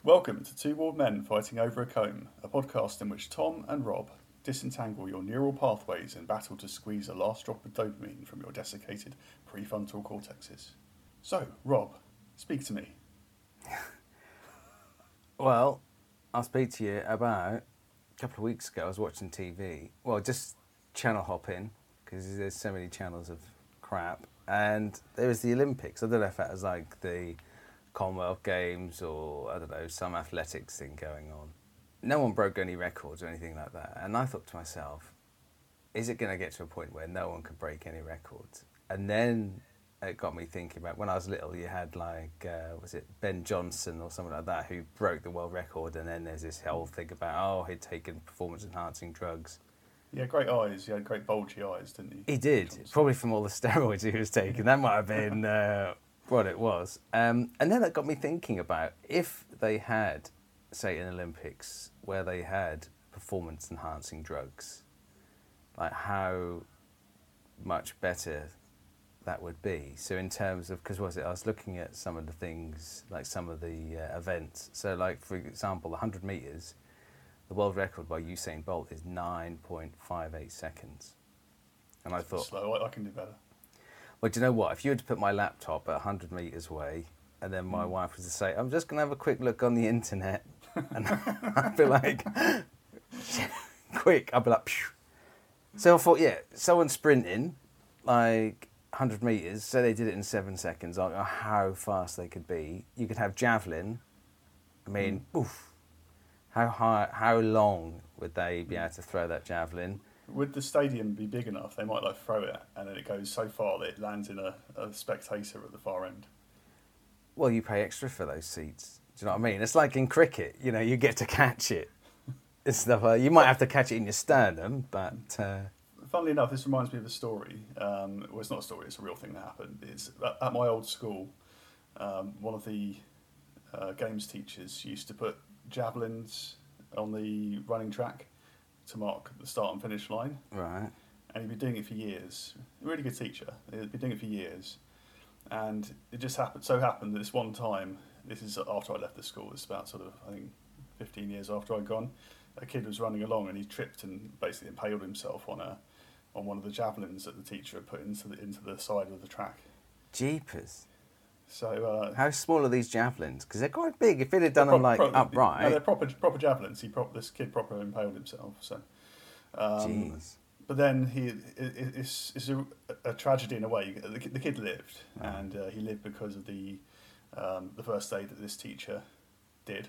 Welcome to Two Bald Men Fighting Over a Comb, a podcast in which Tom and Rob disentangle your neural pathways in battle to squeeze a last drop of dopamine from your desiccated prefrontal cortexes. So, Rob, speak to me. Well, I'll speak to you about a couple of weeks ago. I was watching TV. Well, just channel hopping because there's so many channels of crap. And there was the Olympics. I don't know if that was like the Commonwealth Games or, I don't know, some athletics thing going on. No one broke any records or anything like that. And I thought to myself, is it going to get to a point where no one can break any records? And then it got me thinking about when I was little, you had like, was it Ben Johnson or something like that who broke the world record, and then there's this whole thing about, oh, he'd taken performance-enhancing drugs. He had great eyes, he had great bulgy eyes, didn't he? He did, probably from all the steroids he was taking. That might have been what it was. And then that got me thinking about if they had, say, an Olympics where they had performance-enhancing drugs, like how much better that would be. So in terms of, because I was looking at some of the things, like some of the events. So like, for example, 100 metres, the world record by Usain Bolt is 9.58 seconds. And I thought, slow, I can do better. Well, do you know what? If you were to put my laptop at 100 metres away, and then my wife was to say, I'm just going to have a quick look on the internet, and I'd be like, quick, I'd be like, phew. So I thought, yeah, someone sprinting, like 100 metres, so they did it in 7 seconds. I don't know how fast they could be. You could have javelin. I mean, oof. How long would they be able to throw that javelin? Would the stadium be big enough, they might like throw it and then it goes so far that it lands in a spectator at the far end? Well, you pay extra for those seats. Do you know what I mean? It's like in cricket, you know, you get to catch it. It's stuff. You might have to catch it in your sternum, but... Funnily enough, this reminds me of a story. Well, it's not a story, it's a real thing that happened. It's at my old school, one of the games teachers used to put javelins on the running track to mark the start and finish line. Right. And he'd been doing it for years. A really good teacher. He'd been doing it for years. And it just happened that this one time, this is after I left the school, it's about sort of, I think, 15 years after I'd gone, a kid was running along and he tripped and basically impaled himself on one of the javelins that the teacher had put into the side of the track. Jeepers. So how small are these javelins? Because they're quite big. If it had done them like upright, no, they're proper javelins. This kid proper impaled himself. So, jeez. But then it's a tragedy in a way. The kid lived, and he lived because of the first aid that this teacher did.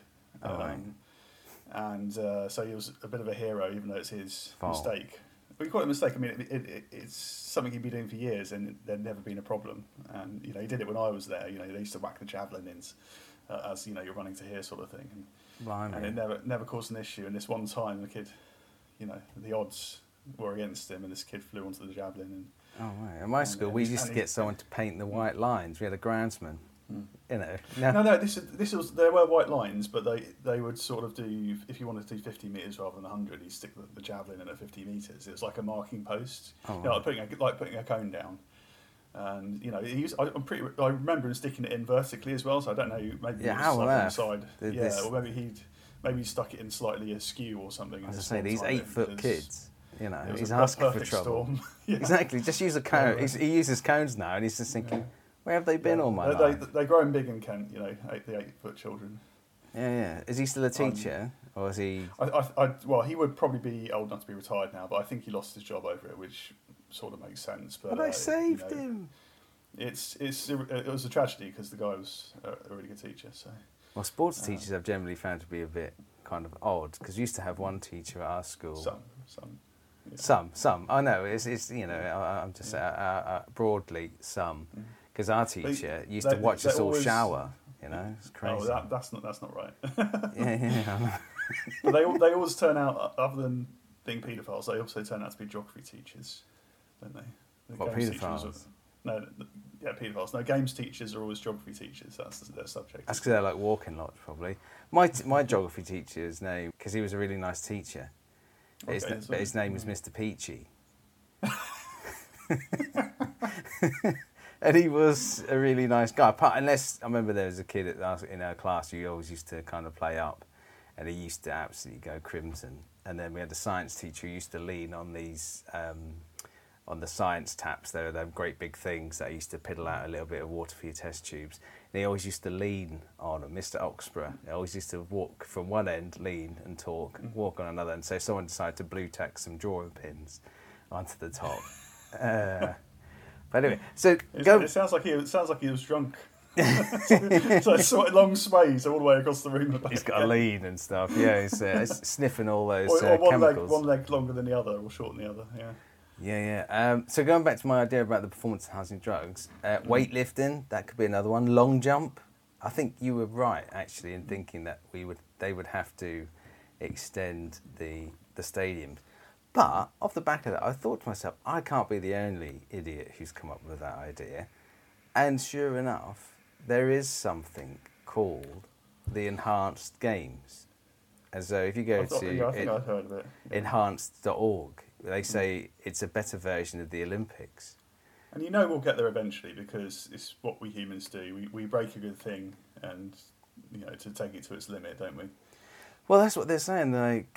And so he was a bit of a hero, even though it's his mistake. But you call it a mistake. I mean, it's something he'd been doing for years, and there'd never been a problem. And you know, he did it when I was there. You know, they used to whack the javelin in, as you know, you're running to here sort of thing, and it never caused an issue. And this one time, the kid, you know, the odds were against him, and this kid flew onto the javelin. At my school, we used to get someone to paint the white lines. We had a groundsman. You know. No. This was there were white lines, but they would sort of do, if you wanted to do 50 metres rather than 100, you stick the javelin in at 50 metres. It was like a marking post, like putting a cone down. And you know, I remember him sticking it in vertically as well. So I don't know, maybe how on that? the side, or maybe he stuck it in slightly askew or something. As I say, these 8-foot kids. You know, he's asking for trouble. Yeah. Exactly. Just use a cone. Yeah. He uses cones now, and he's just thinking. Yeah. Where have they been all my life? They grow in big in Kent, you know, the 8-foot children. Yeah. Is he still a teacher, or is he? Well, he would probably be old enough to be retired now, but I think he lost his job over it, which sort of makes sense. But I saved him. It was a tragedy because the guy was a really good teacher. So. Well, sports teachers I've generally found to be a bit kind of odd because we used to have one teacher at our school. Some. Yeah. Some. I know. It's you know. I'm just broadly some. Because our teacher used to watch us all shower, you know, it's crazy. Oh, that's not right. yeah. But they always turn out, other than being paedophiles, they also turn out to be geography teachers, don't they? What, paedophiles? Paedophiles. No, games teachers are always geography teachers. That's their subject. That's because they're like walking lots, probably. My geography teacher's name, because he was a really nice teacher, but his name was Mr. Peachy. And he was a really nice guy. Unless I remember there was a kid in our class who always used to kind of play up, and he used to absolutely go crimson. And then we had a science teacher who used to lean on these on the science taps. They were them great big things that used to piddle out a little bit of water for your test tubes. And he always used to lean on them. Mr. Oxborough, he always used to walk from one end, lean and talk, and walk on another. And so someone decided to blue tack some drawing pins onto the top. But anyway, so it sounds like he was drunk. So sort of long sways all the way across the room. He's got a lean and stuff. Yeah, he's sniffing all those or chemicals. One leg longer than the other, or shorter than the other. Yeah. Yeah. So going back to my idea about the performance-enhancing drugs, weightlifting, that could be another one. Long jump. I think you were right actually in thinking that they would have to extend the stadiums. But off the back of that, I thought to myself, I can't be the only idiot who's come up with that idea. And sure enough, there is something called the Enhanced Games. And so if you go I think I've heard of it. Yeah. enhanced.org, they say it's a better version of the Olympics. And you know we'll get there eventually because it's what we humans do. We break a good thing and, to take it to its limit, don't we? Well, that's what they're saying. Like,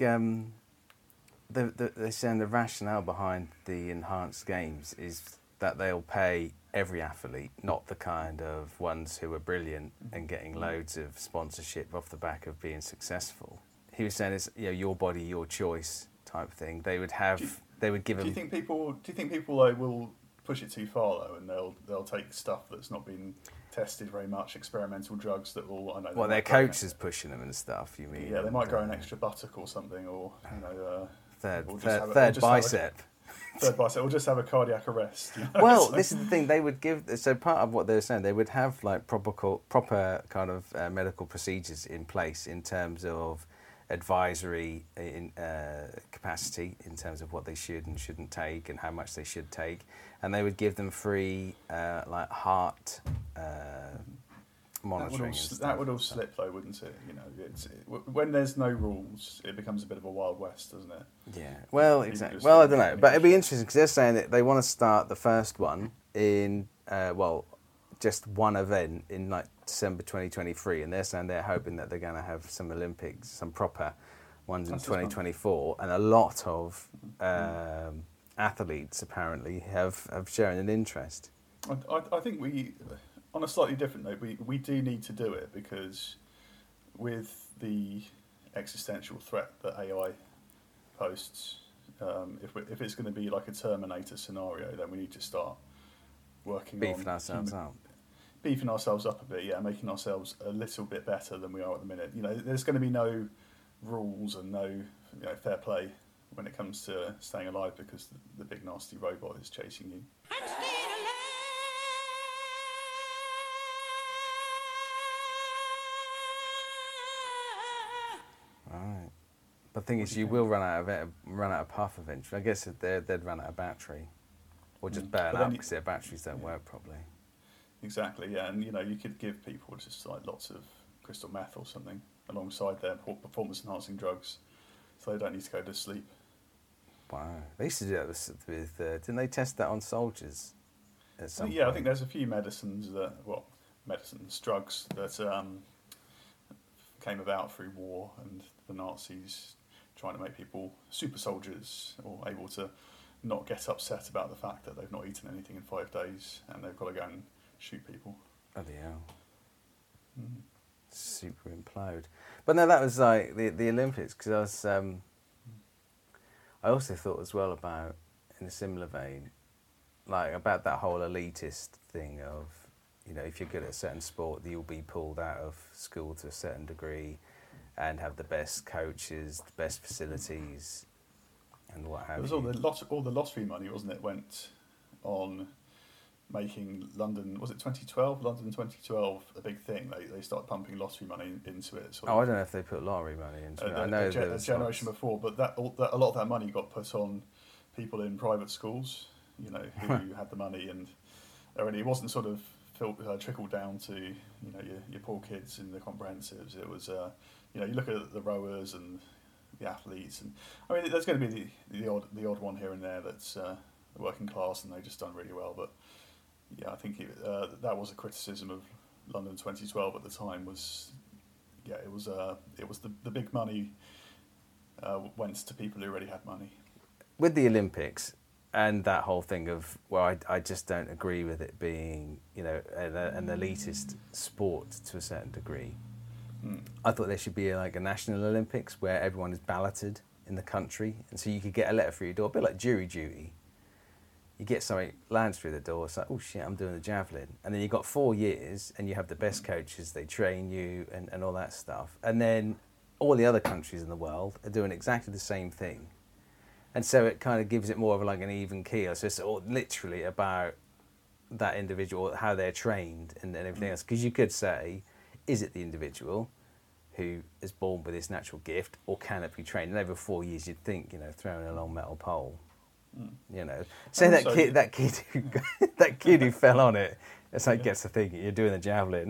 they're saying the rationale behind the Enhanced Games is that they'll pay every athlete, not the kind of ones who are brilliant and getting loads of sponsorship off the back of being successful. He was saying it's your body, your choice type thing. They would give them. Do you think people will push it too far though, and they'll take stuff that's not been tested very much, experimental drugs that will. I know. Well, their coach is pushing them and stuff. You mean? Yeah, they might grow an extra buttock or something, or third bicep. Third bicep, or just have a cardiac arrest. Well, this is the thing. They would give. So part of what they're saying, they would have like proper kind of medical procedures in place in terms of advisory in capacity, in terms of what they should and shouldn't take and how much they should take, and they would give them free like heart monitoring. That would all slip though, wouldn't it? When there's no rules, it becomes a bit of a wild west, doesn't it? Yeah. Well, exactly. Well, I don't know, but it'd be interesting because they're saying that they want to start the first one in just one event in like December 2023, and they're saying they're hoping that they're going to have some Olympics, some proper ones in 2024, and a lot of athletes apparently have shown an interest. I think on a slightly different note, we do need to do it because with the existential threat that AI posts, if it's going to be like a Terminator scenario, then we need to start working beefing ourselves up a bit, yeah, making ourselves a little bit better than we are at the minute. There's going to be no rules and no fair play when it comes to staying alive because the big nasty robot is chasing you. Right. But the thing is, you will run out of puff eventually. I guess they'd run out of battery, or just burn up because their batteries don't work properly. Exactly, yeah, and you could give people just like lots of crystal meth or something alongside their performance-enhancing drugs, so they don't need to go to sleep. Wow, they used to do that with didn't they test that on soldiers? At some point? I think there's a few drugs that came about through war and the Nazis trying to make people super soldiers or able to not get upset about the fact that they've not eaten anything in 5 days and they've got to go and shoot people. Bloody hell. Super implode. But no, that was like the Olympics, because I also thought as well about, in a similar vein, like about that whole elitist thing of, if you're good at a certain sport, you'll be pulled out of school to a certain degree and have the best coaches, the best facilities, and what have you. It was all the lottery money, wasn't it, went on making London, was it 2012? London 2012, a big thing. They started pumping lottery money into it. I don't know if they put lottery money into it. I know a generation before, but a lot of that money got put on people in private schools, who had the money, and it wasn't sort of trickled down to your poor kids in the comprehensives. It was you look at the rowers and the athletes, and I mean there's going to be the odd one here and there that's working class and they've just done really well, but yeah, I think that was a criticism of London 2012 at the time. Was yeah, it was the big money went to people who already had money. With the Olympics and that whole thing of, well, I just don't agree with it being, you know, an elitist sport to a certain degree. I thought there should be like a national Olympics where everyone is balloted in the country, and so you could get a letter through your door, a bit like jury duty. You get something lands through the door, it's like, oh shit, I'm doing the javelin. And then you've got 4 years and you have the best coaches, they train you and all that stuff. And then all the other countries in the world are doing exactly the same thing. And so it kind of gives it more of like an even keel. So it's all literally about that individual, how they're trained and everything else. Because you could say, is it the individual who is born with this natural gift, or can it be trained? And over 4 years, you'd think, you know, throwing a long metal pole. You know, say that kid who fell on it. It's like gets to thinking you're doing the javelin.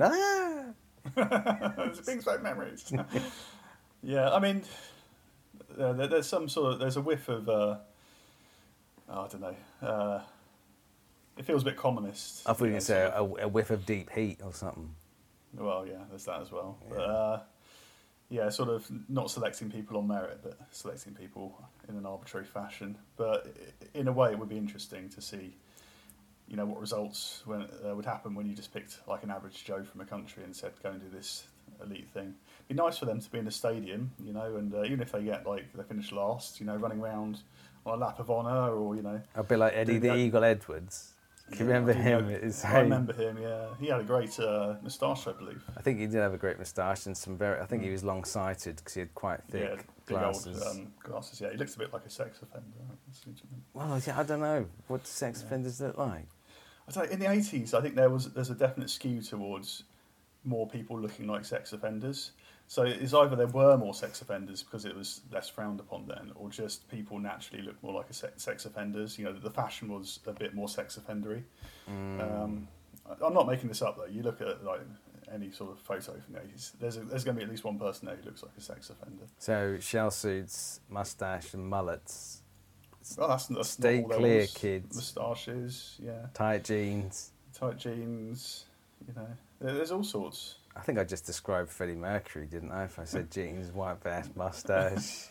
It brings back memories. Yeah, I mean, there's a whiff of I don't know. It feels a bit communist. I thought you were going to say a whiff of deep heat or something. Well, yeah, there's that as well. Yeah. But yeah, sort of not selecting people on merit, but selecting people in an arbitrary fashion. But in a way, it would be interesting to see, you know, what results would happen when you just picked like an average Joe from a country and said, go and do this elite thing. It'd be nice for them to be in a stadium, you know, and even if they finish last, you know, running around on a lap of honour, or, you know, a bit like Eddie the Eagle Edwards. Do you remember him? I remember him, yeah. He had a great moustache, I believe. I think he did have a great moustache and some very... I think he was long-sighted because he had quite thick glasses. Old, glasses, yeah. He looks a bit like a sex offender. Well, yeah, I don't know. What do sex offenders look like? I don't know, in the 80s, I think there's a definite skew towards more people looking like sex offenders. So it's either there were more sex offenders because it was less frowned upon then, or just people naturally look more like sex offenders. You know, the fashion was a bit more sex offendery. I'm not making this up though. You look at like any sort of photo from the 80s, there's going to be at least one person there who looks like a sex offender. So shell suits, moustache and mullets. Well, that's stay not all clear, was. kids. Moustaches, yeah. Tight jeans. You know, there's all sorts. I think I just described Freddie Mercury, didn't I? If I said jeans, white vest, moustache.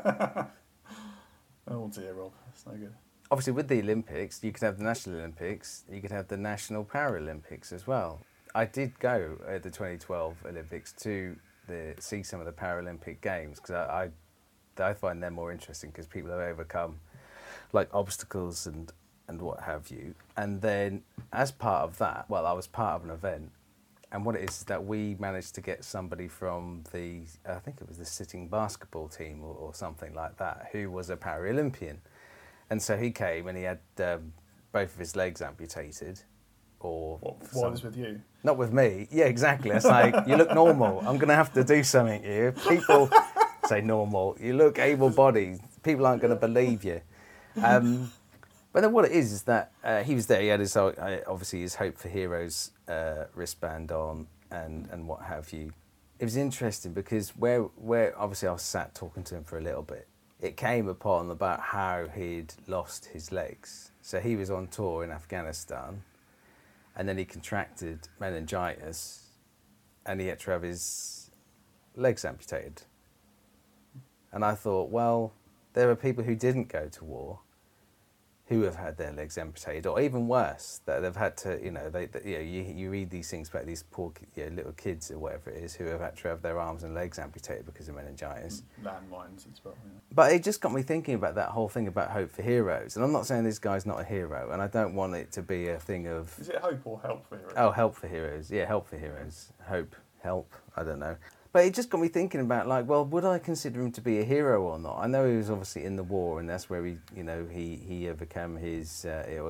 Oh dear, Rob, that's no good. Obviously, with the Olympics, you could have the National Olympics, you could have the National Paralympics as well. I did go at the 2012 Olympics to see some of the Paralympic games because I find them more interesting because people have overcome like obstacles and what have you. And then as part of that, well, I was part of an event. And what it is that we managed to get somebody from I think it was the sitting basketball team or something like that, who was a Paralympian. And so he came and he had both of his legs amputated. Or what was with you? Not with me. Yeah, exactly. It's like, you look normal. I'm going to have to do something here. People say normal. You look able-bodied. People aren't going to believe you. But then what it is that he was there. He had his obviously his Hope for Heroes wristband on and what have you. It was interesting because where obviously I was sat talking to him for a little bit. It came upon about how he'd lost his legs. So he was on tour in Afghanistan, and then he contracted meningitis, and he had to have his legs amputated. And I thought, well, there are people who didn't go to war who have had their legs amputated, or even worse, that they've had to, you know, you read these things about these poor little kids or whatever it is who have had to have their arms and legs amputated because of meningitis. Landmines as well. Yeah. But it just got me thinking about that whole thing about Hope for Heroes. And I'm not saying this guy's not a hero, and I don't want it to be a thing of... Is it Hope or Help for Heroes? Oh, Help for Heroes. Yeah, Help for Heroes. Hope, help, I don't know. But it just got me thinking about, like, well, would I consider him to be a hero or not? I know he was obviously in the war, and that's where he overcame his,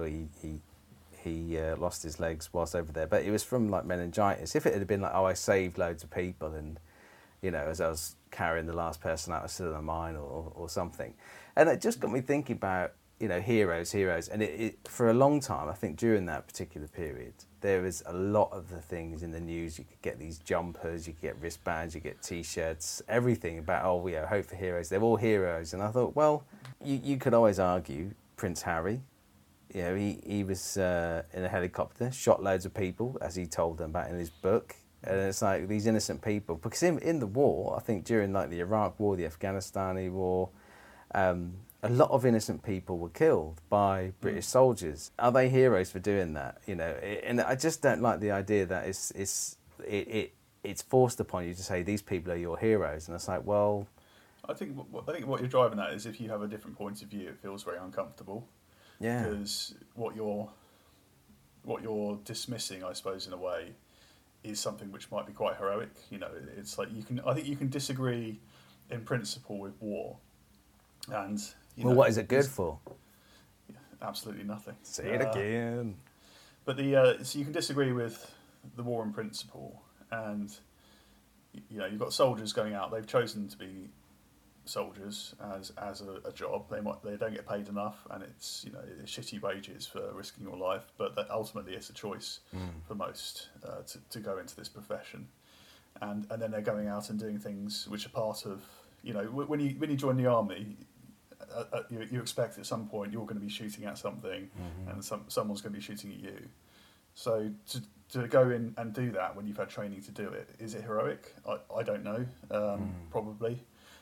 he lost his legs whilst over there. But it was from, like, meningitis. If it had been like, oh, I saved loads of people and, you know, as I was carrying the last person out of still in a mine or something. And it just got me thinking about, you know, heroes. And it for a long time, I think during that particular period, there was a lot of the things in the news. You could get these jumpers, you could get wristbands, you get T-shirts, everything about, oh, yeah, Hope for Heroes. They're all heroes. And I thought, well, you could always argue Prince Harry you know, he was in a helicopter, shot loads of people, as he told them about in his book. And it's like these innocent people, because in the war, I think during like the Iraq War, the Afghanistani War, a lot of innocent people were killed by British soldiers. Are they heroes for doing that? You know, and I just don't like the idea that it's forced upon you to say these people are your heroes, and it's like, well, I think what you're driving at is if you have a different point of view, it feels very uncomfortable. yeah, Because what you're dismissing, I suppose, in a way, is something which might be quite heroic. You know, it's like I think you can disagree in principle with war, and what is it good for? Absolutely nothing. Say it again. But so you can disagree with the war in principle, and you know you've got soldiers going out. They've chosen to be soldiers as a job. They don't get paid enough, and it's it's shitty wages for risking your life. But that ultimately it's a choice for most to go into this profession, and then they're going out and doing things which are part of when you join the army. You expect at some point you're going to be shooting at something, and someone's going to be shooting at you. So to go in and do that when you've had training to do it, is it heroic? I don't know. Probably.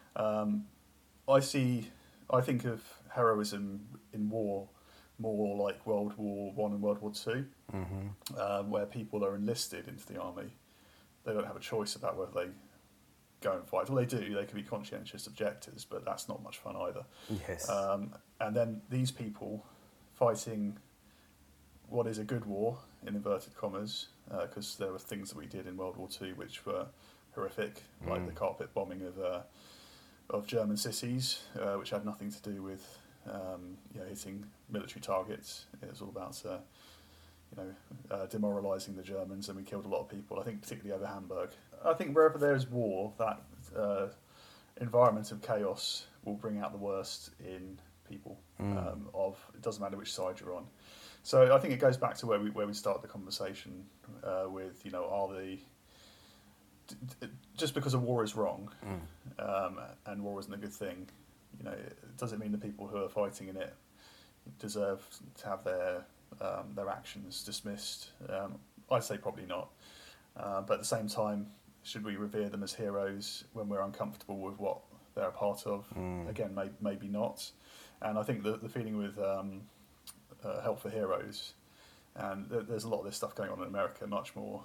I think of heroism in war more like World War I and World War II, where people are enlisted into the army. They don't have a choice about whether they go and fight. Well, they do. They can be conscientious objectors, but that's not much fun either. Yes. And then these people fighting what is a good war, in inverted commas, because there were things that we did in World War II which were horrific, like the carpet bombing of German cities, which had nothing to do with hitting military targets. It was all about demoralising the Germans, and we killed a lot of people. I think particularly over Hamburg. I think wherever there is war, that environment of chaos will bring out the worst in people. It doesn't matter which side you're on. So I think it goes back to where we started the conversation with just because a war is wrong and war isn't a good thing, it doesn't mean the people who are fighting in it deserve to have their actions dismissed. I'd say probably not. But at the same time, should we revere them as heroes when we're uncomfortable with what they're a part of? Again, maybe not. And I think the feeling with Help for Heroes, and there's a lot of this stuff going on in America, much more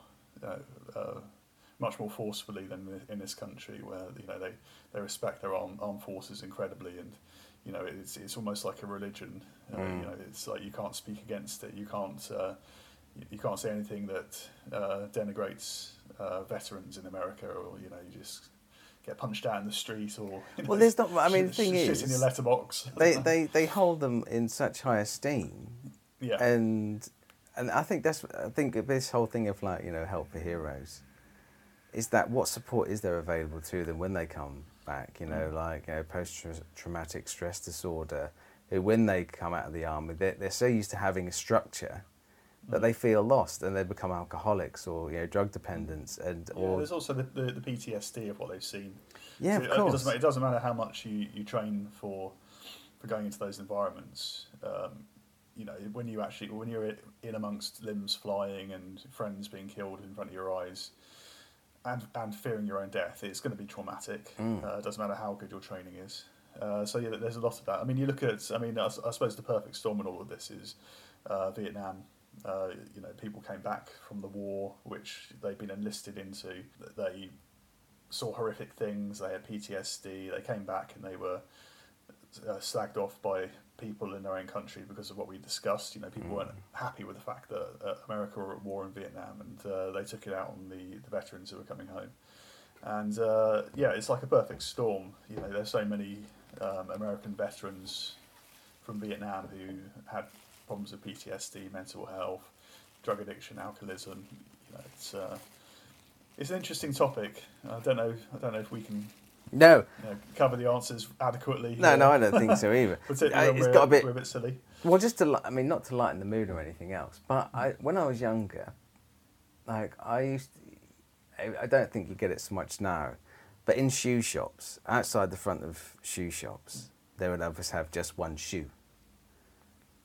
forcefully than in this country, where they respect their armed forces incredibly, and it's almost like a religion. It's like you can't speak against it. You can't say anything that denigrates veterans in America, or you just get punched out in the street, or well, there's not. I mean, the thing shit is, in your letterbox. they hold them in such high esteem. Yeah. And I think this whole thing of Help for Heroes is that what support is there available to them when they come back? Post-traumatic stress disorder. When they come out of the army, they're so used to having a structure that they feel lost, and they become alcoholics or drug dependents, or there's also the PTSD of what they've seen. Yeah, so of course. It doesn't matter how much you train for going into those environments. When you're in amongst limbs flying and friends being killed in front of your eyes, and fearing your own death, it's going to be traumatic. It doesn't matter how good your training is. There's a lot of that. I mean, you look at. I suppose the perfect storm in all of this is Vietnam. People came back from the war, which they'd been enlisted into. They saw horrific things. They had PTSD. They came back and they were slagged off by people in their own country because of what we discussed. People weren't happy with the fact that America were at war in Vietnam, and they took it out on the veterans who were coming home. And it's like a perfect storm. There's so many American veterans from Vietnam who had problems with PTSD, mental health, drug addiction, alcoholism. It's an interesting topic. I don't know if we can cover the answers adequately. No, I don't think so either. We're a bit silly. Well, just not to lighten the mood or anything else, but when I was younger, I don't think you get it so much now, but in shoe shops, outside the front of shoe shops, they would always have just one shoe.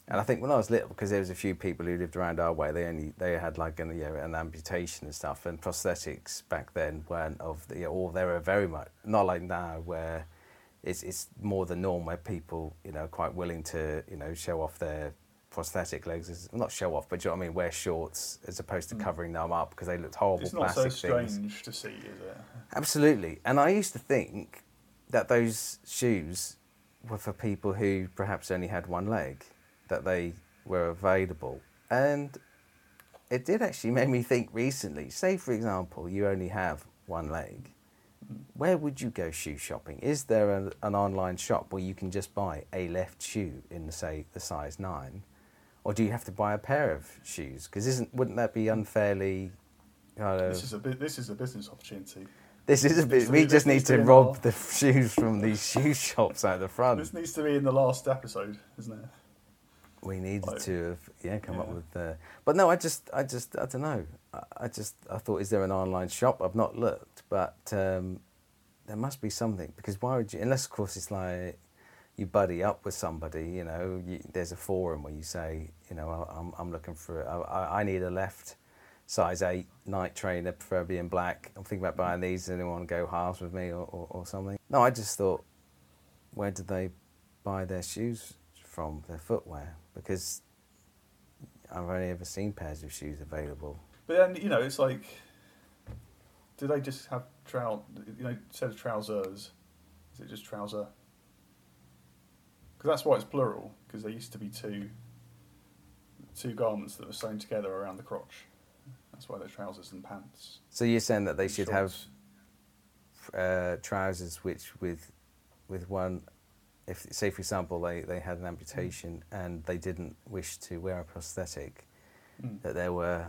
And I think when I was little, because there was a few people who lived around our way, they had like an amputation and stuff, and prosthetics back then weren't or they were very much not like now where it's more the norm where people are quite willing to show off their prosthetic legs, not show off, but do you know what I mean, wear shorts as opposed to covering them up because they looked horrible. It's not so strange things. To see, is it? Absolutely. And I used to think that those shoes were for people who perhaps only had one leg, that they were available. And it did actually make me think recently, say for example you only have one leg, where would you go shoe shopping? Is there an online shop where you can just buy a left shoe in the size 9? Or do you have to buy a pair of shoes? Because wouldn't that be unfairly? This is a business opportunity. This is a bit. We just need to rob the shoes from these shoe shops out the front. This needs to be in the last episode, isn't it? We needed to have come up with the. But no, I don't know. I thought, is there an online shop? I've not looked, but there must be something, because why would you? Unless of course it's like you buddy up with somebody, there's a forum where you say, I'm looking for, I need a left size 8 night trainer, preferably in black. I'm thinking about buying these. Does anyone go halves with me or something? No, I just thought, where did they buy their shoes from, their footwear? Because I've only ever seen pairs of shoes available. But then, it's like, do they just have instead of trousers, is it just trouser? Because that's why it's plural, because there used to be two garments that were sewn together around the crotch. That's why they're trousers and pants. So you're saying that they should shorts. have trousers which with one, if say for example they had an amputation and they didn't wish to wear a prosthetic, that there were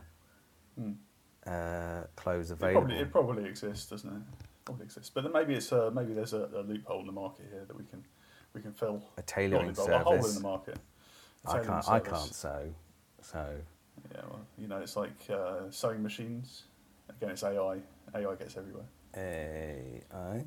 clothes available. It probably exists, doesn't it? Probably exists, but then maybe there's a loophole in the market here that we can fill. A tailoring service. A hole in the market. I can't sew. So. Yeah, well, it's like sewing machines. Again, it's AI. AI gets everywhere. AI.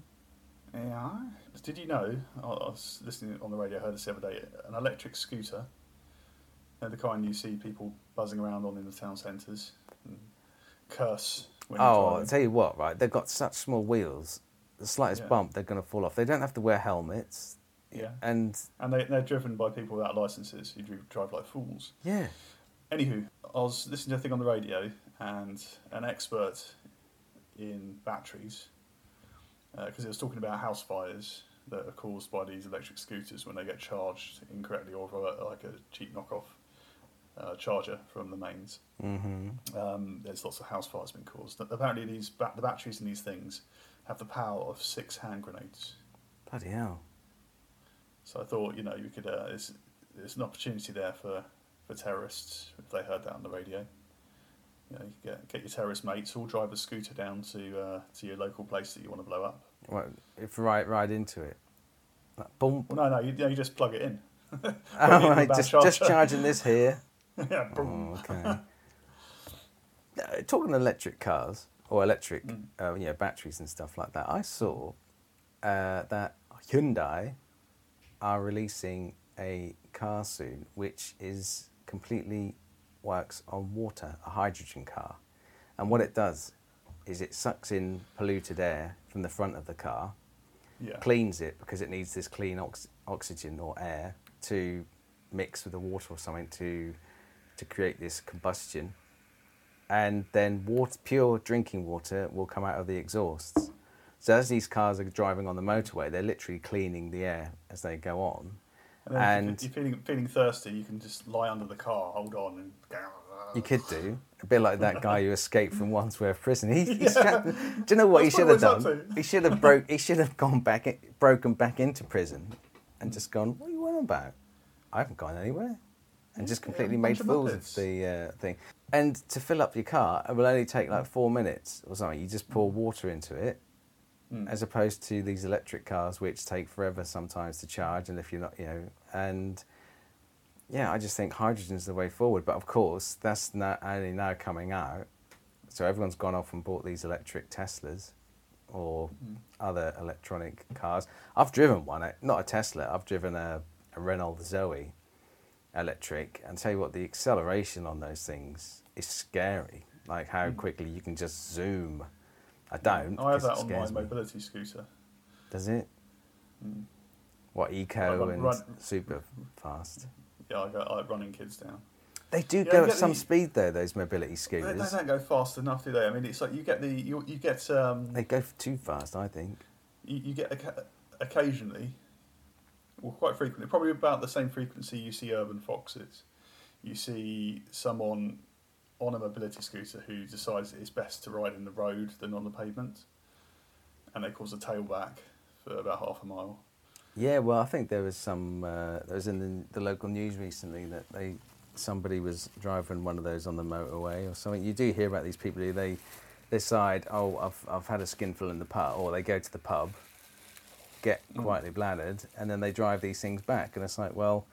Did you know? I was listening on the radio. I heard this the other day. An electric scooter. The kind you see people buzzing around on in the town centres. And curse. When I'll tell you what. Right, they've got such small wheels. The slightest bump, they're going to fall off. They don't have to wear helmets. Yeah. And they're driven by people without licences who drive like fools. Yeah. Anywho, I was listening to a thing on the radio, and an expert in batteries, because it was talking about house fires that are caused by these electric scooters when they get charged incorrectly or like a cheap knockoff charger from the mains. Mm-hmm. There's lots of house fires being caused. Apparently, the batteries in these things have the power of 6 hand grenades. Bloody hell! So I thought, you could. There's an opportunity there for terrorists if they heard that on the radio. You get your terrorist mates, all drive a scooter down to your local place that you want to blow up. What, if ride into it? Like, boom. Well, no, you just plug it in. Right, just charging this here. Yeah, boom. Oh, okay. Talking electric cars or electric, batteries and stuff like that. I saw that Hyundai are releasing a car soon, which is completely works on water, a hydrogen car. And what it does is it sucks in polluted air from the front of the car, cleans it because it needs this clean oxygen or air to mix with the water or something to create this combustion. And then pure drinking water will come out of the exhausts. So as these cars are driving on the motorway, they're literally cleaning the air as they go on. And if you're feeling thirsty, you can just lie under the car, hold on, and you could do a bit like that guy who escaped from Wandsworth Prison. Do you know what he should have done? He should have broken back into prison, and just gone. What are you on about? I haven't gone anywhere, and just completely made fools of the thing. And to fill up your car, it will only take like 4 minutes or something. You just pour water into it. As opposed to these electric cars, which take forever sometimes to charge, and if you're not, I just think hydrogen's the way forward. But of course, that's not only now coming out, so everyone's gone off and bought these electric Teslas or other electronic cars. I've driven one, not a Tesla. I've driven a Renault Zoe, electric, and tell you what, the acceleration on those things is scary. Like how quickly you can just zoom. I don't. I have that on my mobility scooter. Does it? Mm. What, eco and super fast? Yeah, I like running kids down. They do go at some speed though, those mobility scooters. They don't go fast enough, do they? I mean, it's like you get. They go too fast, I think. You get occasionally, well, quite frequently, probably about the same frequency you see urban foxes. You see someone on a mobility scooter who decides it's best to ride in the road than on the pavement, and they cause a tailback for about half a mile. Yeah, well, I think there was some. There was in the local news recently that somebody was driving one of those on the motorway or something. You do hear about these people who they decide, oh, I've had a skinful in the pub, or they go to the pub, get quietly bladdered, and then they drive these things back, and it's like, well,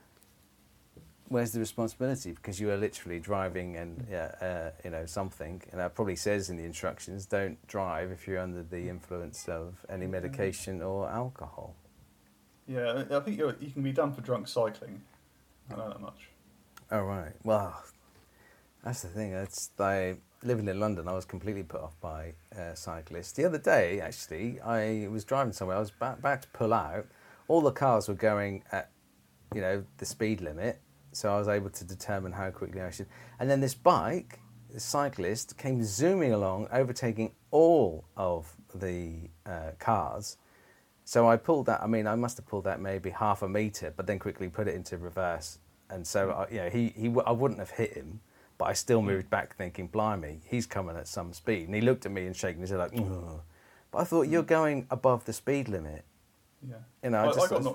where's the responsibility? Because you are literally driving and something, and that probably says in the instructions, don't drive if you're under the influence of any medication or alcohol. Yeah, I think you can be done for drunk cycling. I know that much. Oh, right. Well, that's the thing. Living in London, I was completely put off by cyclists. The other day, actually, I was driving somewhere. I was about to pull out. All the cars were going at, the speed limit, so I was able to determine how quickly I should. And then this cyclist, came zooming along, overtaking all of the cars. So I pulled that. I mean, I must have pulled that maybe half a metre, but then quickly put it into reverse. And so, I wouldn't have hit him, but I still moved back thinking, blimey, he's coming at some speed. And he looked at me and shaking his head like, ugh. But I thought, you're going above the speed limit. Yeah. I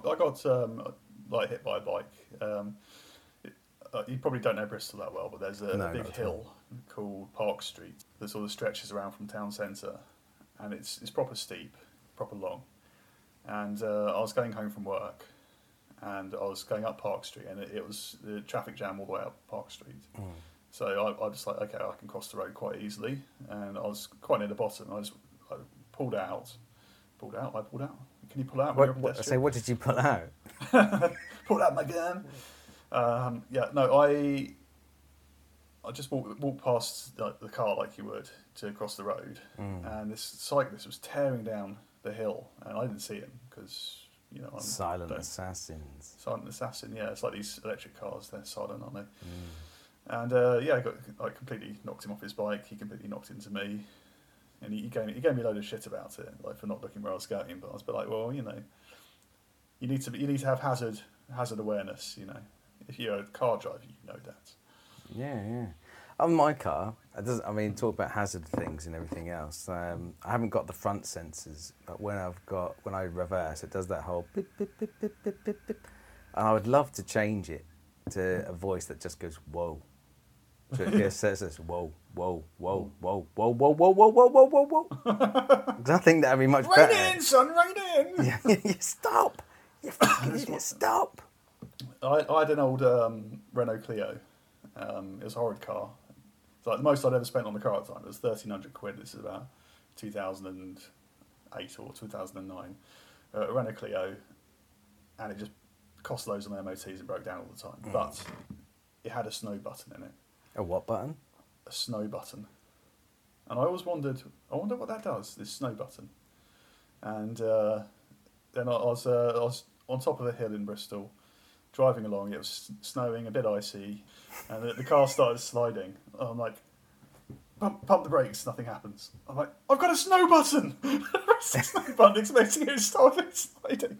got hit by a bike. You probably don't know Bristol that well, but there's a big hill called Park Street that sort of stretches around from town centre. And it's proper steep, proper long. And I was going home from work. And I was going up Park Street, and it was the traffic jam all the way up Park Street. So I was like, okay, I can cross the road quite easily. And I was quite near the bottom. I pulled out. I pulled out. Can you pull out? What did you pull out? Pulled out my gun. I just walked past the car like you would to cross the road. And this cyclist was tearing down the hill, and I didn't see him because... Silent assassins. Silent assassin, yeah. It's like these electric cars, they're silent, aren't they? And I completely knocked him off his bike. He completely knocked into me. And he gave me a load of shit about it, like for not looking where I was going. But I was a bit like, well, you need to have hazard awareness, If you're a car driver, you know that. Yeah. On my car, talk about hazard things and everything else. I haven't got the front sensors, but when I reverse, it does that whole beep, beep, beep, beep, beep, beep, beep. And I would love to change it to a voice that just goes, whoa. So it says this, whoa, whoa, whoa, whoa, whoa, whoa, whoa, whoa, whoa, whoa, whoa, whoa. I think that'd be much better. Rein in, son, rein in. You stop. You fucking idiot, stop. I had an old Renault Clio. It was a horrid car. It's like the most I'd ever spent on the car at the time. It was £1,300. This is about 2008 or 2009. A Renault Clio, and it just cost loads on the MOTs and broke down all the time. But it had a snow button in it. A what button? A snow button. And I always wondered, what that does, this snow button. And then I was on top of a hill in Bristol, driving along. It was snowing, a bit icy, and the car started sliding. I'm like, pump the brakes, nothing happens. I'm like, I've got a snow button! Snow button, expecting it to start sliding.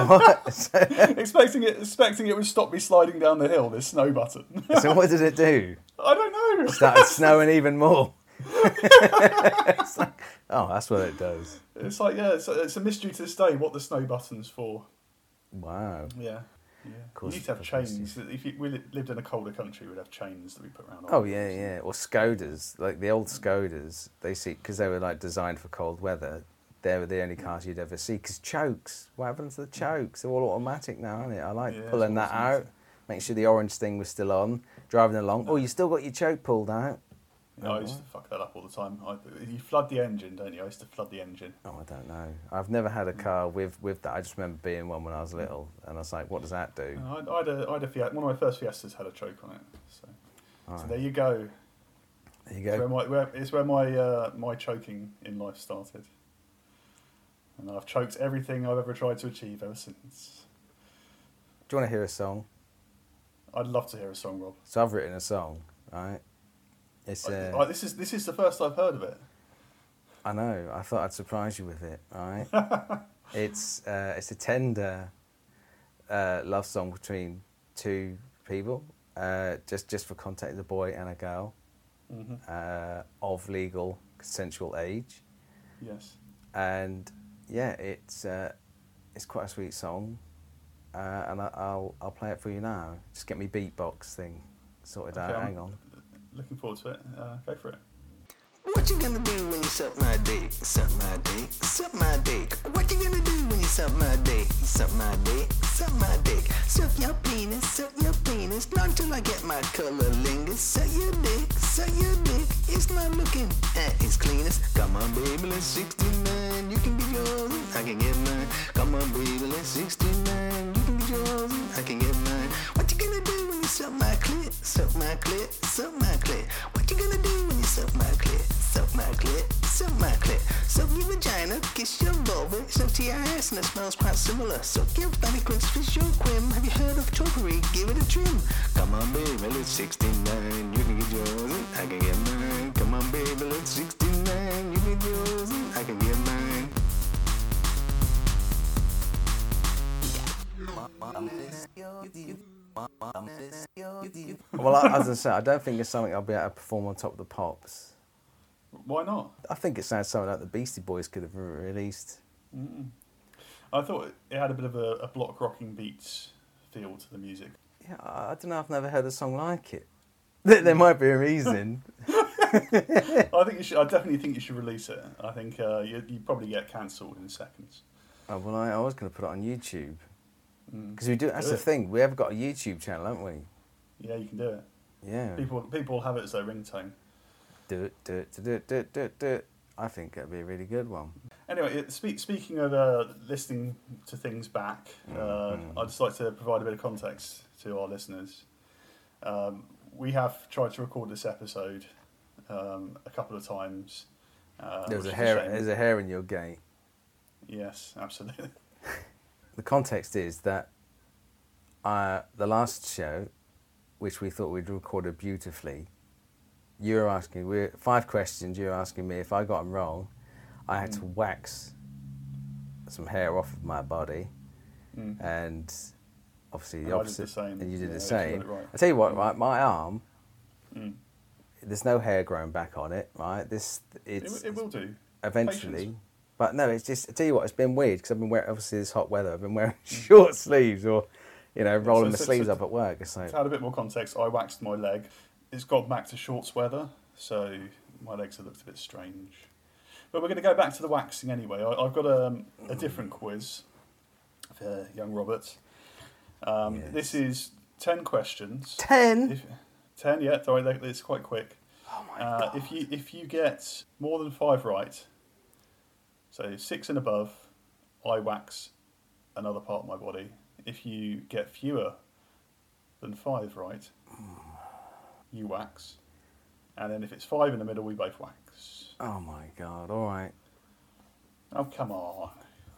expecting it would stop me sliding down the hill, this snow button. So what did it do? I don't know. It started snowing even more. It's like, that's what it does. It's like, it's a mystery to this day what the snow button's for. Wow. Yeah. You need to have chains. If we lived in a colder country, we'd have chains that we put around. Oh yeah. Or Skodas, like the old Skodas. Because they were like designed for cold weather. They were the only cars you'd ever see. Because chokes, what happened to the chokes? They're all automatic now, aren't it? I like pulling that out. Make sure the orange thing was still on. Driving along. Oh, you still got your choke pulled out. I used to fuck that up all the time. You flood the engine, don't you? I used to flood the engine. Oh, I don't know. I've never had a car with that. I just remember being one when I was little, and I was like, what does that do? I had a Fiat. One of my first Fiestas had a choke on it. So there you go. There you go. It's where my choking in life started. And I've choked everything I've ever tried to achieve ever since. Do you want to hear a song? I'd love to hear a song, Rob. So I've written a song, right? It's this is the first I've heard of it. I know. I thought I'd surprise you with it, right? It's a tender love song between two people. Just for context, a boy and a girl, of legal consensual age. Yes. And yeah, it's quite a sweet song, and I'll play it for you now. Just get me beatbox thing sorted out. Hang on. Looking forward to it. Go for it. What you gonna do when you suck my dick? Suck my dick, suck my dick. What you gonna do when you suck my dick? Suck my dick, suck my dick. Suck your penis, not till I get my cunnilingus. Suck your dick, it's not looking at its cleanest. Come on baby, let's 69, you can be yours, I can get mine. Come on baby, let's 69, you can be yours, I can get mine. What you gonna do when you suck my clit? Suck my clit, suck my clit. What you gonna do when you suck my clit? Suck my clit, suck my clit. Suck your vagina, kiss your vulva, suck to your ass and it smells quite similar. Suck your body quince, fish your quim. Have you heard of topiary? Give it a trim. Come on baby, let's 69, you can get yours, I can get mine. Come on baby, let's 69, you can get yours, I can get mine. Well, as I said, I don't think it's something I'll be able to perform on Top of the Pops. Why not? I think it sounds something like the Beastie Boys could have released. I thought it had a bit of a block rocking beats feel to the music. Yeah, I don't know. I've never heard a song like it. There might be a reason. I definitely think you should release it. I think you'd probably get cancelled in seconds. Oh, well, I was going to put it on YouTube. Because we do. That's the thing. We have got a YouTube channel, haven't we? Yeah, you can do it. Yeah. People have it as their ringtone. Do it. I think it'd be a really good one. Anyway, speaking of listening to things back, I'd just like to provide a bit of context to our listeners. We have tried to record this episode a couple of times. There's a hair in your gate. Yes, absolutely. The context is that the last show, which we thought we'd recorded beautifully, you were asking, 5 questions, you were asking me if I got them wrong, I had to wax some hair off of my body, and obviously the opposite, and you did the same. Right. I tell you what, right, my arm, there's no hair growing back on it, right? It will do. Eventually. Patience. But no, it's just, I tell you what, it's been weird, because I've been wearing, obviously this hot weather, I've been wearing short sleeves, or, rolling my sleeves up at work. It's like, to add a bit more context, I waxed my leg. It's got back to shorts weather, so my legs have looked a bit strange. But we're going to go back to the waxing anyway. I've got a different quiz for young Robert. Yes. This is 10 questions. 10? 10, yeah, sorry, it's quite quick. Oh my God. If you get more than 5 right, so 6 and above, I wax another part of my body. If you get fewer than 5 right, you wax. And then if it's 5 in the middle, we both wax. Oh my God, all right. Oh, come on.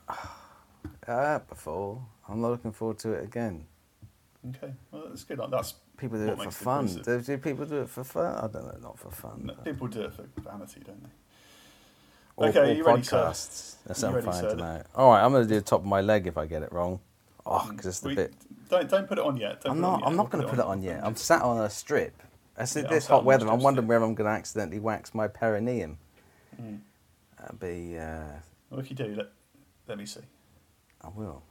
Before. I'm not looking forward to it again. Okay, well, that's good. That's people do it for fun. Do people do it for fun? I don't know, not for fun. No, people do it for vanity, don't they? Or, okay, or you ready, sir? podcasts. That's what I'm fine to know. All right, I'm going to do the top of my leg if I get it wrong. Oh, because it's the bit. Don't put it on yet. I'm not going to put it on yet. I'm sat on a strip. This hot weather, I'm wondering where I'm going to accidentally wax my perineum. That'd be... Well, if you do, let me see. I will.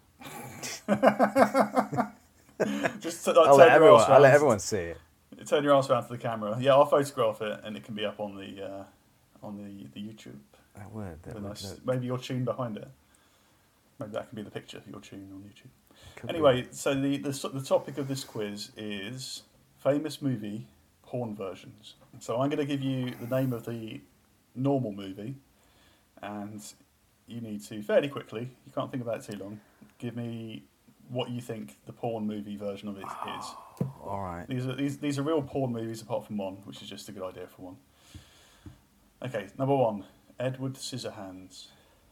Just I'll let everyone see it. Turn your arse around to the camera. Yeah, I'll photograph it, and it can be up on the YouTube. That would. Maybe your tune behind it. Maybe that can be the picture of your tune on YouTube. Anyway, so the topic of this quiz is famous movie porn versions. So I'm going to give you the name of the normal movie, and you need to, fairly quickly, you can't think about it too long, give me what you think the porn movie version of it is. All right. These are real porn movies apart from one, which is just a good idea for one. Okay, number 1, Edward Scissorhands.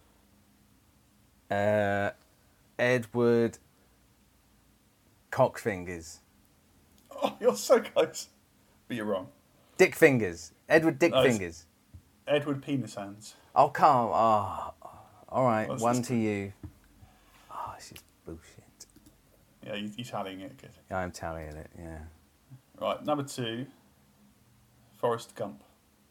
Edward Cockfingers. Oh, you're so close. But you're wrong. Dick Fingers. Edward Dick No, it's- Fingers. Edward Penis Hands. Oh, come on. Oh, all right, What's one this? to you. Oh, this is bullshit. Yeah, you're tallying it. Good. Yeah, I'm tallying it, yeah. Right, number 2, Forrest Gump.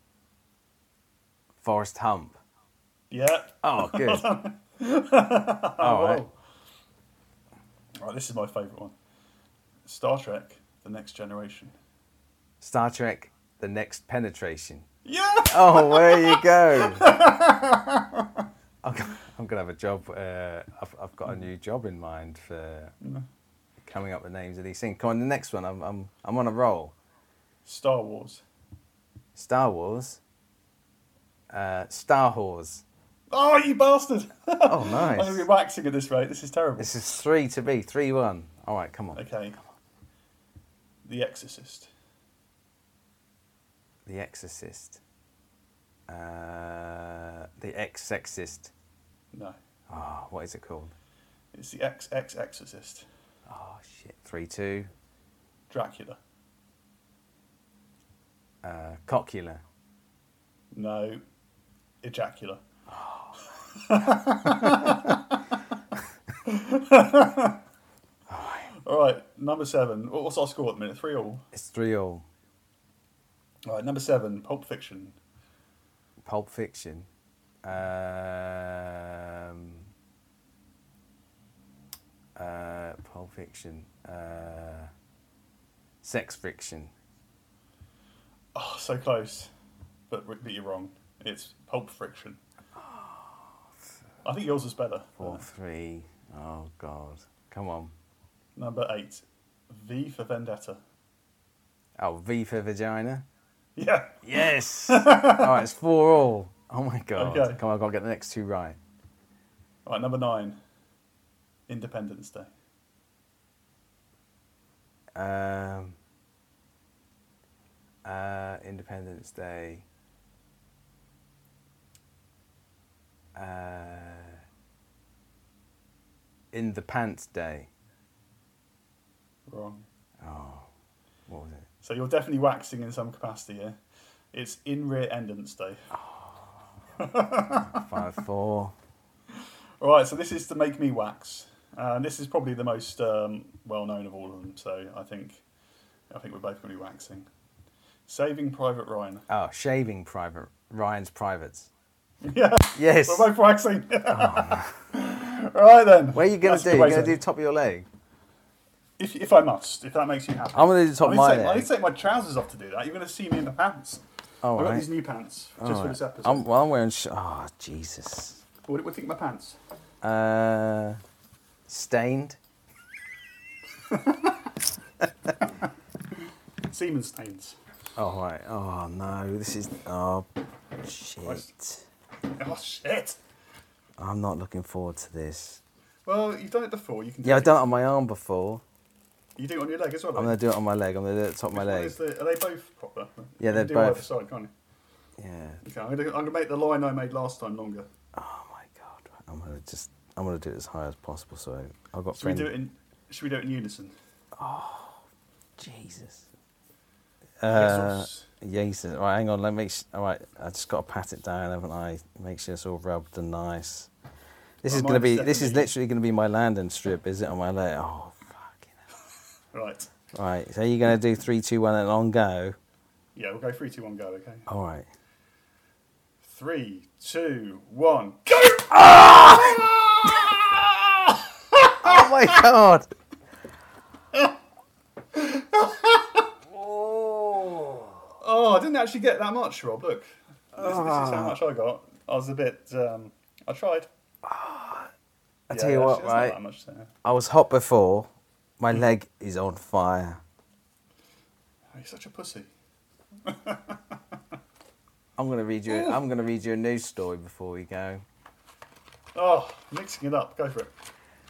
Forrest Hump. Yeah. Oh, good. Oh, All right. wow. Right, this is my favourite one. Star Trek: The Next Generation. Star Trek: The Next Penetration. Yeah. Oh, there you go. I'm going to have a job. I've got a new job in mind for coming up with names of these things. Come on, the next one. I'm on a roll. Star Wars. Star Wars. Star Whores. Oh, you bastard! Oh, I'm nice. going to be waxing at this rate. This is terrible. This is 3-1. All right, come on. Okay. The Exorcist. The Exorcist. The Ex-Sexist. No. Oh, what is it called? It's the Exorcist. Oh, shit. 3-2. Dracula. Cockula. No. Ejacula. All right, number 7. What's our score at the minute? 3-3. It's 3-3. All right, number 7. Pulp Fiction. Pulp Fiction. Pulp Fiction. Sex Friction. Oh, so close, but you're wrong. It's Pulp Friction. I think yours is better. 4-3. Oh, God. Come on. Number 8. V for Vendetta. Oh, V for Vagina. Yeah. Yes. All right, it's 4-4. Oh, my God. Okay. Come on, I've got to get the next two right. All right, number 9. Independence Day. Independence Day. In the Pants Day. Wrong. Oh, what was it? So you're definitely waxing in some capacity here. It's In Rear Endance Day. 5-4. All right, so this is to make me wax. And this is probably the most well-known of all of them, so I think we're both going to be waxing. Saving Private Ryan. Oh, Shaving Private. Ryan's Privates. Yeah. Yes. We're both waxing. All right, then. What are you going That's to a do? good way You're going to do top of your leg? If I must, if that makes you happy. I'm going to do top of my I leg. need to take my trousers off to do that. You're going to see me in the pants. All I've got right. these new pants All just for right. this episode. I'm wearing... Oh, Jesus. What do you think of my pants? Stained. Semen stains. Oh, right. Oh, no. This is... Oh, shit. Oh, shit. I'm not looking forward to this. Well, you've done it before. You can do Yeah, it. I've done it on my arm before. You do it on your leg as well. I'm going to do it on my leg. I'm going to do it at the top of my Which one leg. are they both proper? Yeah, You they're can do both. Either side, can't you? Yeah. Okay, I'm gonna make the line I made last time longer. Oh, my God. I'm going to do it as high as possible. So I've got Should we friends... do it in? Should we do it in unison? Jesus. Jesus. Yes. All right, hang on. All right, I just got to pat it down, haven't I? Make sure it's all rubbed and nice. This is Well, going to be. mine's This is definitely- literally going to be my landing strip, is it, on my leg? Oh, fucking hell. Right. Right. So you're going to do 3, 2, 1, and on go. Yeah, we'll go 3, 2, 1, go. Okay. All right. 3, 2, 1, go! Oh my God. Oh, I didn't actually get that much, Rob. Look, this is how much I got. I was a bit. I tried. I tell you what, actually, right? Not that much there. I was hot before. My leg is on fire. Oh, you're such a pussy. I'm going to read you. I'm going to read you a news story before we go. Oh, mixing it up. Go for it.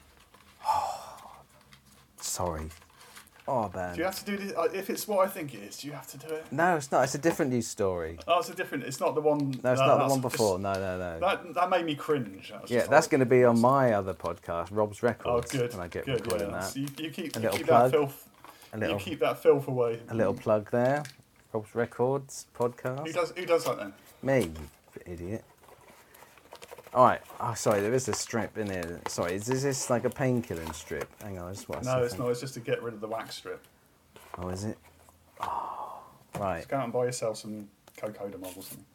Sorry. Oh, man. Do you have to do this? If it's what I think it is, do you have to do it? No, it's not. It's a different news story. Oh, it's a different. It's not the one. No, it's not the one before. No. That made me cringe. That's going to be on my other podcast, Rob's Records. Oh, good. When I get good. recording Yeah. that. So you keep little that plug. filth. You keep that filth away. A little plug there. Rob's Records podcast. Who does that then? Me, you idiot. All right. Oh, sorry. There is a strip in here. Sorry. Is this like a painkilling strip? Hang on. No, it's not. It's just to get rid of the wax strip. Oh, is it? Oh, right. Just go out and buy yourself some Cocodamol or something.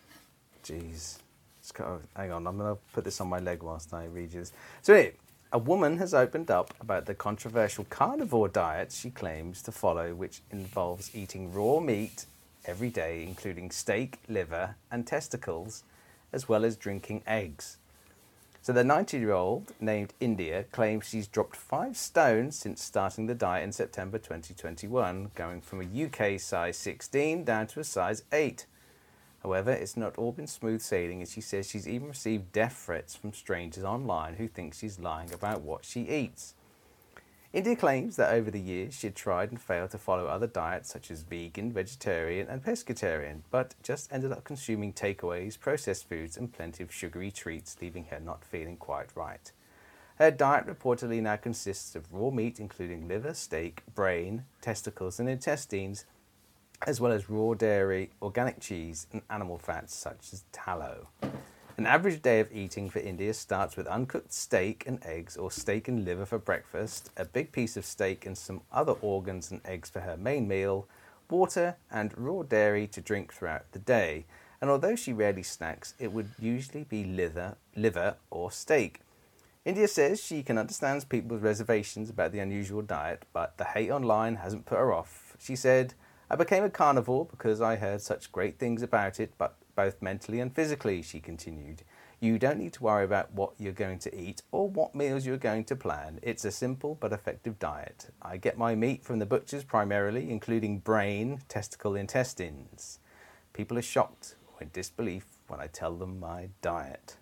Jeez. Hang on. I'm going to put this on my leg whilst I read you this. So anyway, a woman has opened up about the controversial carnivore diet she claims to follow, which involves eating raw meat every day, including steak, liver, and testicles, as well as drinking eggs. So the 90-year-old, named India, claims she's dropped 5 stones since starting the diet in September 2021, going from a UK size 16 down to a size 8. However, it's not all been smooth sailing, as she says she's even received death threats from strangers online who think she's lying about what she eats. India claims that over the years she had tried and failed to follow other diets such as vegan, vegetarian and pescatarian, but just ended up consuming takeaways, processed foods and plenty of sugary treats, leaving her not feeling quite right. Her diet reportedly now consists of raw meat including liver, steak, brain, testicles and intestines, as well as raw dairy, organic cheese and animal fats such as tallow. An average day of eating for India starts with uncooked steak and eggs or steak and liver for breakfast, a big piece of steak and some other organs and eggs for her main meal, water and raw dairy to drink throughout the day. And although she rarely snacks, it would usually be liver or steak. India says she can understand people's reservations about the unusual diet, but the hate online hasn't put her off. She said, "I became a carnivore because I heard such great things about it, but both mentally and physically," she continued. "You don't need to worry about what you're going to eat or what meals you're going to plan. It's a simple but effective diet. I get my meat from the butchers primarily, including brain, testicle, intestines. People are shocked or in disbelief when I tell them my diet."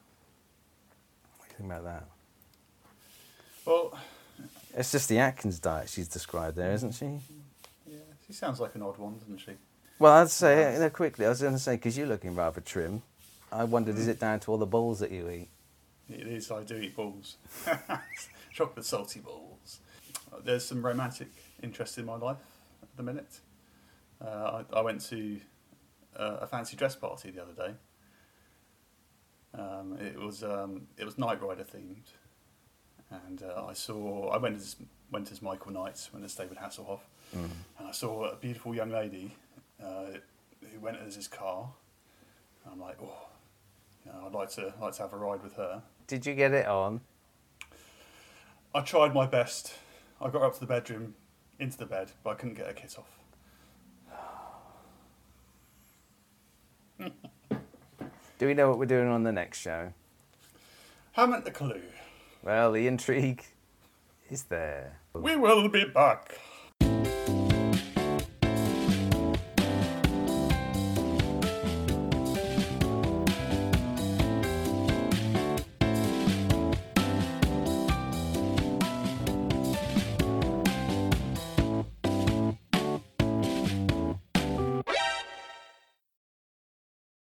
What do you think about that? Well, it's just the Atkins diet she's described there, isn't she? Yeah, she sounds like an odd one, doesn't she? Well, I'd say, quickly, I was going to say, because you're looking rather trim, I wondered, is it down to all the balls that you eat? It is, I do eat balls. Chocolate salty balls. There's some romantic interest in my life at the minute. I went to a fancy dress party the other day. It was Knight Rider themed. And I went as Michael Knight, went as David Hasselhoff. And I saw a beautiful young lady who went as his car. And I'm like, I'd like to have a ride with her. Did you get it on? I tried my best. I got her up to the bedroom, into the bed, but I couldn't get her kit off. Do we know what we're doing on the next show? Haven't a clue. Well, the intrigue is there. We will be back.